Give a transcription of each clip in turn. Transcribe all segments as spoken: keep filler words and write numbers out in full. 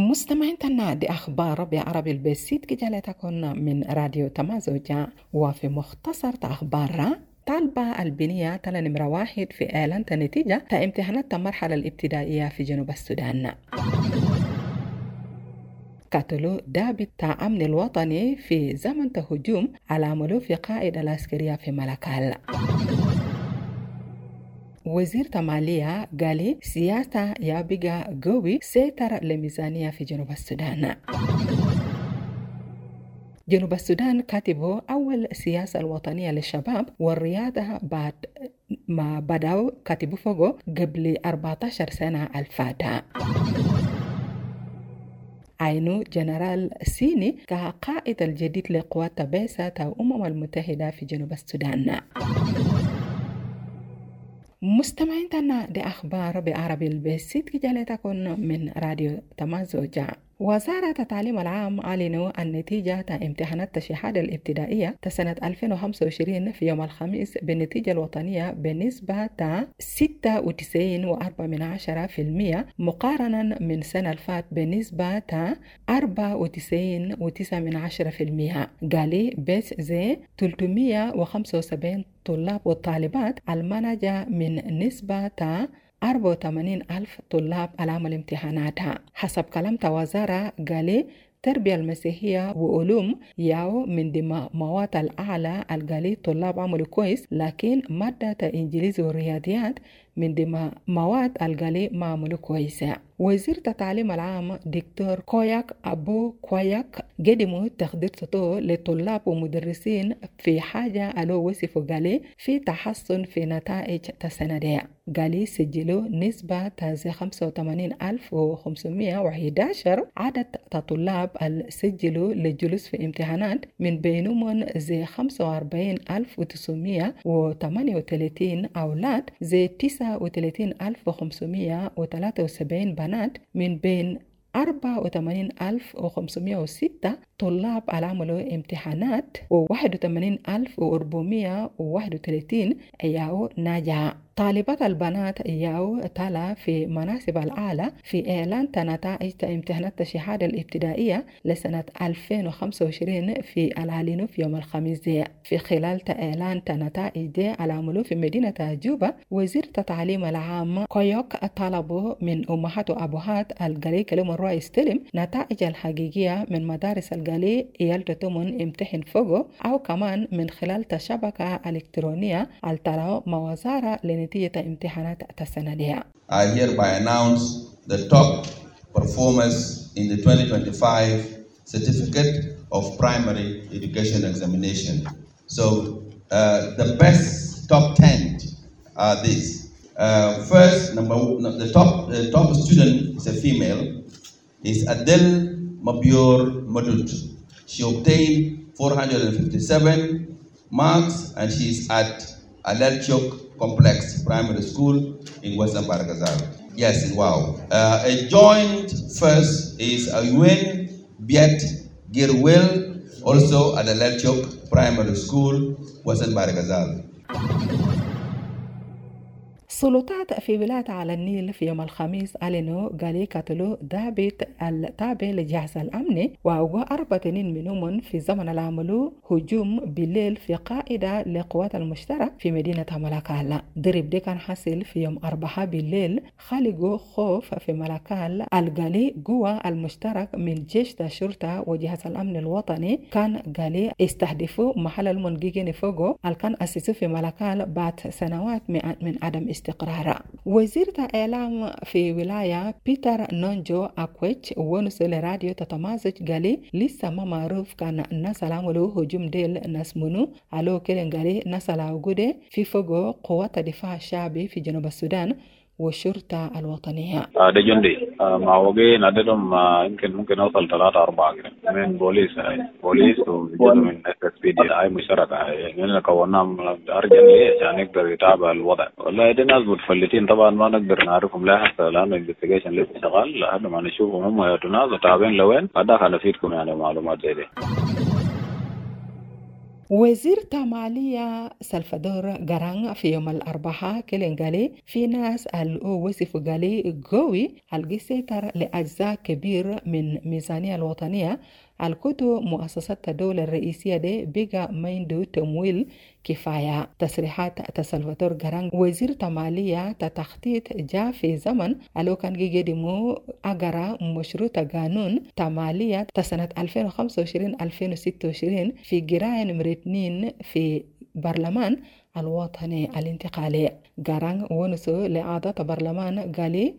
مستمعينا دي أخبار بعربي البسيط كجالتكن من راديو تمازوجا. وفي مختصر أخبار طالبة البنية تلا نمرة واحد في إعلان نتيجة تا امتحانات المرحلة الابتدائية في جنوب السودان. قتلوا ضابط تا أمن الوطني في زمن هجوم على ملوف قائد العسكرية في ملكال. وزير تمالية قال سياسة يا بقى قوي سيطر لميزانية في جنوب السودان. جنوب السودان كاتبوا أول سياسة الوطنية للشباب والرياضة بعد ما بدأوا كاتبوا فوقه قبل أربعة عشر سنة الفاتة. عينو جنرال سيني كقائد الجديد لقوات بعثة الأمم المتحدة في جنوب السودان. مستمعينا دي أخبار بعربي البسيط كجالتكن من راديو تمازوجا. وزارة التعليم العام أعلنوا النتيجة تا امتحانات الشهادة الابتدائية سنة ألفين وخمسة وعشرين في يوم الخميس بالنتيجة الوطنية بنسبة تا ستة وتسعين فاصلة أربعة بالمئة مقارنة من سنة الفات بنسبة تا أربعة وتسعين فاصلة تسعة بالمئة. قالي بس زي ثلاثمئة وخمسة وسبعين طلاب والطالبات المنجة من نسبة تا أربعة وثمانين ألف طلاب العمل امتحاناتها. حسب كلام وزارة قالي التربية المسيحية وعلوم ياو من دم مواد الأعلى القالي طلاب عملوا كويس، لكن مادة إنجليزي والرياضيات من دم مواد القالي ما عملوا كويسة. وزير التعليم العام دكتور كوياك أبو كوياك قدموا تقدير سطو لطلاب ومدرسين في حاجة ألو وصفوا قالي في تحسن في نتائج السنة دي. قالي سجلوا نسبة زي خمسة وثمانين ألف وخمسمئة وأحد عشر عدد طلاب السجلوا للجلوس في امتحانات، من بينهم زي خمسة وأربعين ألف وتسعمئة وثمانية وثلاثين أولاد، زي تسعة وثلاثين ألف وخمسمئة وثلاثة وسبعين بنات، من بين أربعة وثمانين ألف وخمسمئة وستة طلاب العملوا امتحانات وواحد وثمانين ألف وأربعمئة وواحد وثلاثين ياو ناجحة. طالبات البنات ياو تلا في مناصب الأعلى في إعلان نتائج امتحانات الشهادة الابتدائية لسنة ألفين وخمسة وعشرين في العلن في يوم الخميس دي. في خلال إعلان نتائج دي العملوا في مدينة جوبا، وزير التعليم العام كويوك طلبوا من أمهات وأبوات القلي كلمة الرئيس استلم نتائج الحقيقية من مدارس القلي يلتتمون امتحن فوقه، أو كمان من خلال شبكة إلكترونية التراو موزارة لنتيجة امتحانات السنة دي. I hereby announce the top performers in the twenty twenty-five Certificate of Primary Education Examination. So uh, the best top ten are these. Uh, first, number the top the top student is a female, is Adele Mabior Madut. She obtained four hundred fifty-seven marks and she is at Alerchok Complex Primary School in Western Baragazal. Yes, wow. Uh, a joint first is Ayuen Biet Girwell, also at Alerchok Primary School, Western Baragazal. السلطات في ولاية على النيل في يوم الخميس أعلنوا قالي قتلوا ضابط التابع للجهاز الأمني وأوقوا أربعة منهم في زمن العملوا هجوم بالليل في قاعدة لقوات المشترك في مدينة ملكال. ضرب دي كان حصل في يوم أربعة بالليل، خلقوا خوف في ملكال. القالي قوى المشترك من جيش الشرطة وجهاز الأمن الوطني كان قالي استهدفوا محل المنقيقين فوقه الكان أسسوا في ملكال بعد سنوات من عدم استقرار. وزير الإعلام في ولاية بيتر نونجو أكويتش ونسل راديو تتمازج قالي لسه ما معروف كان الناس العملوا هجوم ديل ناس منو على كلن قالي ناس العوجودة في فوق قوات الدفاع الشعبي في جنوب السودان والشرطة الوطنية. آه ده جندي آه مع وجين عددهم آه يمكن ممكن أوصل ثلاثة أربعة كده من بوليس آه بوليس وجزء من إس إس بي دي أي مشتركة يعني كونام أرجن ليه عشان يقدر يتابع الوضع. والله دي ناس متفلتين طبعا ما نقدر نعرفهم لا حتى لأن الانفستيجيشن لسه شغال لحد ما نشوفهم هم يتنازلوا تابعين لوين هذا هنفيدكم يعني معلومات زي دي. وزير تمالية سلفادور غران في يوم الأربعاء كلين قالي في ناس الوصف قالي قوي القسيطر لأجزاء كبير من ميزانية الوطنية الكتو مؤسسات الدولة الرئيسية دي بيغا ميندو تمويل كفاية. تصريحات سلفادور غران وزير تمالية تتخطيط جاء في زمن ألو كان جيجيدمو أجرى مشروع قانون تمالية تسنة ألفين وخمسة وعشرين ألفين وستة وعشرين في قراءة نمرة اثنين في برلمان الوطني الانتقالي. غران ونسو لأعضاء برلمان قالي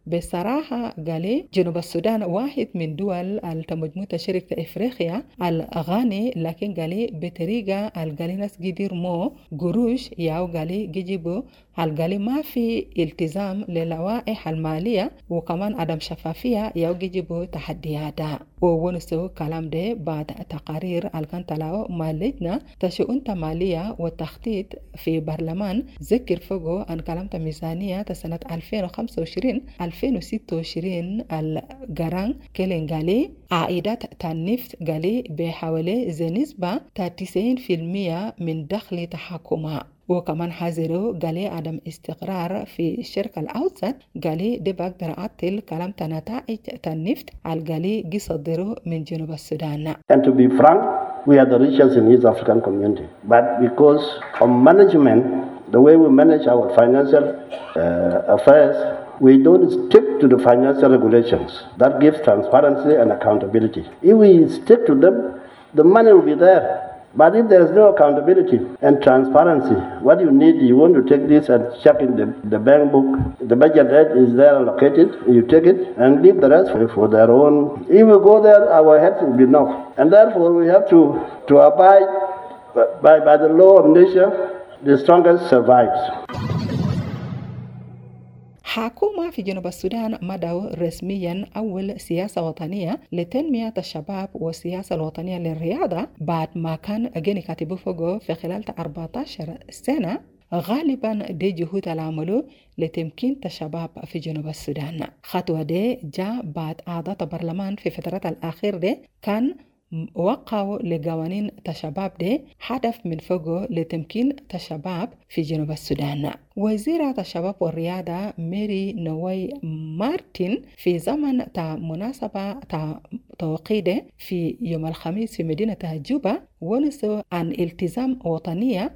بصراحة قالي جنوب السودان واحد من دول المجموعة شركة إفريقيا الغني، لكن قالي بطريقة القالي ناس قدير مو قروش ياو قالي جيجيبو القالي ما في التزام للوائح المالية وكمان عدم شفافية ياو جيجيبو تحديات. وونسو كلام ده بعد تقارير الكان تلاو مالجنا تشؤون مالية والتخطيط في برلمان ذكر فوقو عن كلام ميزانية سنة ألفين وخمسة وعشرين ألفين وستة وعشرين الجران كيلين قالي عائدات النفط قالي بحوالي زي نسبة تسعين بالمئة من دخل تحكمها. وكمان حذروا قالي عدم استقرار في الشرق الأوسط قالي دي بقدر أعطل كلام نتائج النفط القالي يصدروا من جنوب السودان. And to be frank, we are the richest in East African community. But because of management, the way we manage our financial uh, affairs, we don't stick to the financial regulations. That gives transparency and accountability. If we stick to them, the money will be there. But if there is no accountability and transparency, what you need, you want to take this and check in the, the bank book, the budget rate is there allocated, you take it and leave the rest for, for their own. If we go there, our heads will be knocked. And therefore we have to, to abide by, by the law of nature, the strongest survives. حكومة في جنوب السودان مدعو رسميا أول سياسة وطنية لتنمية الشباب والسياسة الوطنية للرياضة بعد ما كان جيني كاتبو فوقو في خلال أربعة عشر سنة. غالبا دي جهود العمل لتمكين الشباب في جنوب السودان. خطوة دي جاء بعد أعضاء البرلمان في فترة الأخير دي كان وقعوا لقوانين الشباب دي هدف من فوقه لتمكين الشباب في جنوب السودان. وزيرة الشباب والرياضة ميري نوي مارتن في زمن تا مناسبة تا توقيده في يوم الخميس في مدينة جوبا ونسوا عن التزام وطنية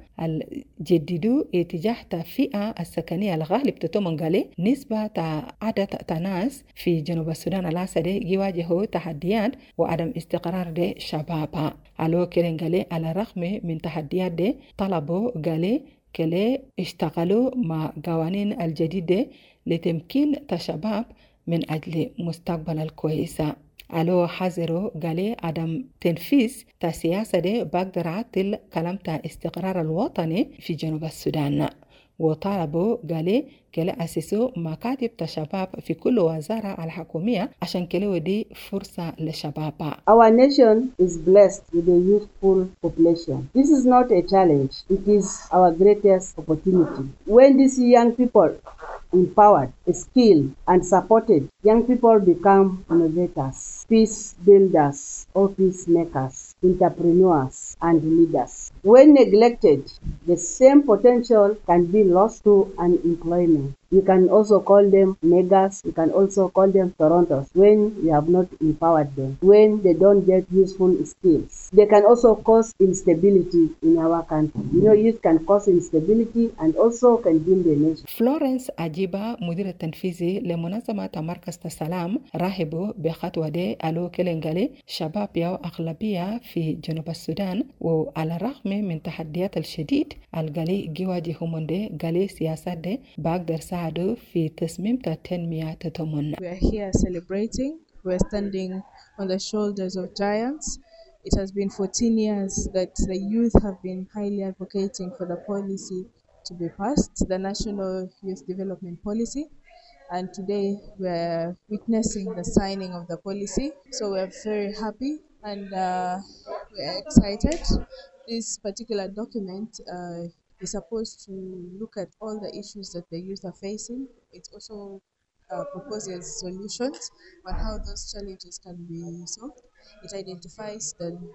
الجديدو اتجاه فئة السكنية الغالب تتمنغالي نسبة تا عدد تناس في جنوب السودان الأسدي يواجهوا تحديات وعدم استقرار دي شبابا. ألو كيرنغالي على الرغم من تحديات دي طلبوا قالي كلي اشتغلوا مع قوانين الجديدة لتمكين الشباب من أجل مستقبل الكويسة. ألو حذروا قالي عدم تنفيذ السياسة دي بقدر عطل كلام تا استقرار الوطني في جنوب السودان. وطالبوا قالي كلا أسسوا مكاتب الشباب في كل وزارة الحكومية عشان كلا ودي فرصة للشباب. Our nation is blessed with a youthful population. This is not a challenge. It is our greatest opportunity. When these young people empowered, skilled, and supported, young people become innovators, peace builders, office makers, entrepreneurs, and leaders. When neglected, the same potential can be lost to unemployment. You can also call them megas, you can also call them Torontos when you have not empowered them, when they don't get useful skills. They can also cause instability in our country. You know, youth can cause instability and also can build a nation. فلورنس أجيبا مدير التنفيذي لمنظمة مركز السلام راهبوا بخطوة دي ألو كيلنغالي شباب يو أغلبية في جنوب السودان وعلى الرغم من تحديات الشديد الغالي جواجههم دي غالي سياسات دي بقدر ساعدوا في تصميم التنمية تتمنى. We are here celebrating. We are standing on the shoulders of giants. It has been fourteen years that the youth have been highly advocating for the policy to be passed, the National Youth Development Policy. And today we are witnessing the signing of the policy. So we are very happy and uh, we are excited. This particular document uh, is supposed to look at all the issues that the youth are facing. It also uh, proposes solutions on how those challenges can be solved. It identifies the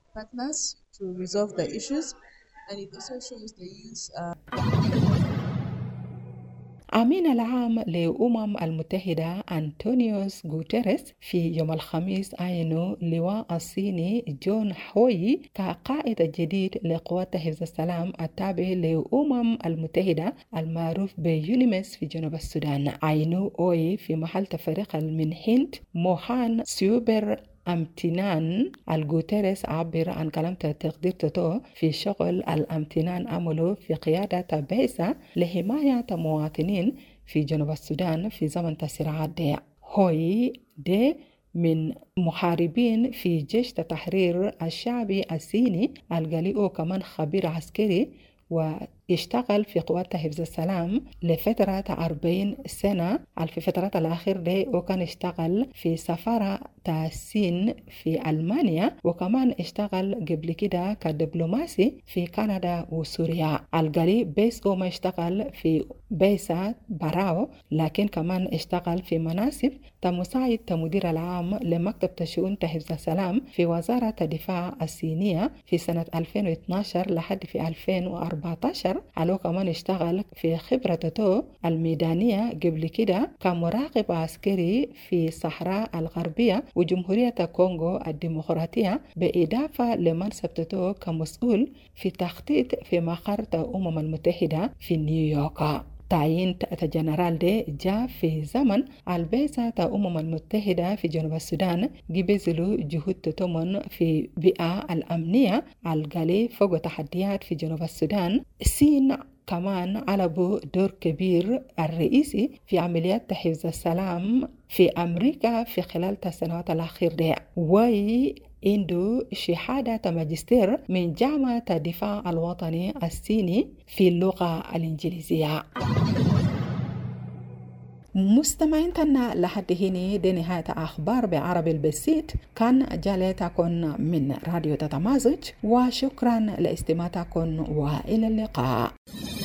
partners to resolve the issues, and it also shows the youth uh, أمين العام لأمم المتحدة أنطونيوس غوتيريس في يوم الخميس عينوا لواء الصيني جون هوي كقائد جديد لقوات حفظ السلام التابع لأمم المتحدة المعروف بيونيمس في جنوب السودان. عينوا هوي في محل تفريق من هند موهان سيوبر امتنان. الغوتيريس عبر عن كلام تقدير تتو في شغل الامتنان عمله في قيادة بيسا لحماية مواطنين في جنوب السودان في زمن الصراعات دي. هوي دي من محاربين في جيش التحرير الشعبي الصيني الجاليو كمان خبير عسكري واشتغل في قوات حفظ السلام لفترة أربعين سنة. في الفترات الأخيرة دي وكان اشتغل في سفارة الصين في ألمانيا، وكمان اشتغل قبل كده كدبلوماسي في كندا وسوريا. القلي بيس وما اشتغل في بيسا براو، لكن كمان اشتغل في مناصب كمساعد مدير العام لمكتب تشؤون حفظ السلام في وزارة الدفاع الصينية في سنة ألفين واثناشر لحد في ألفين وأربعة عشر. علو كمان اشتغل في خبرته الميدانية قبل كده كمراقب عسكري في الصحراء الغربية وجمهورية كونغو الديمقراطية، بإضافة لمنصبته كمسؤول في تخطيط في مقر الأمم المتحدة في نيويورك. تعيين الجنرال دي جاء في زمن البعثة الأمم المتحدة في جنوب السودان جبزلوا جهود تتمن في بيئة الأمنية الغالي فوق تحديات في جنوب السودان. الصين كمان علبوا دور كبير الرئيسي في عمليات حفظ السلام في أمريكا في خلال السنوات الأخيرة دي. وي عنده شهادة ماجستير من جامعة الدفاع الوطني الصيني في اللغة الإنجليزية. مستمعيننا لحد هنا دي نهاية أخبار بعربي البسيط. كان جالتكم من راديو تتمازج، وشكرا لاستماعكم وإلى اللقاء.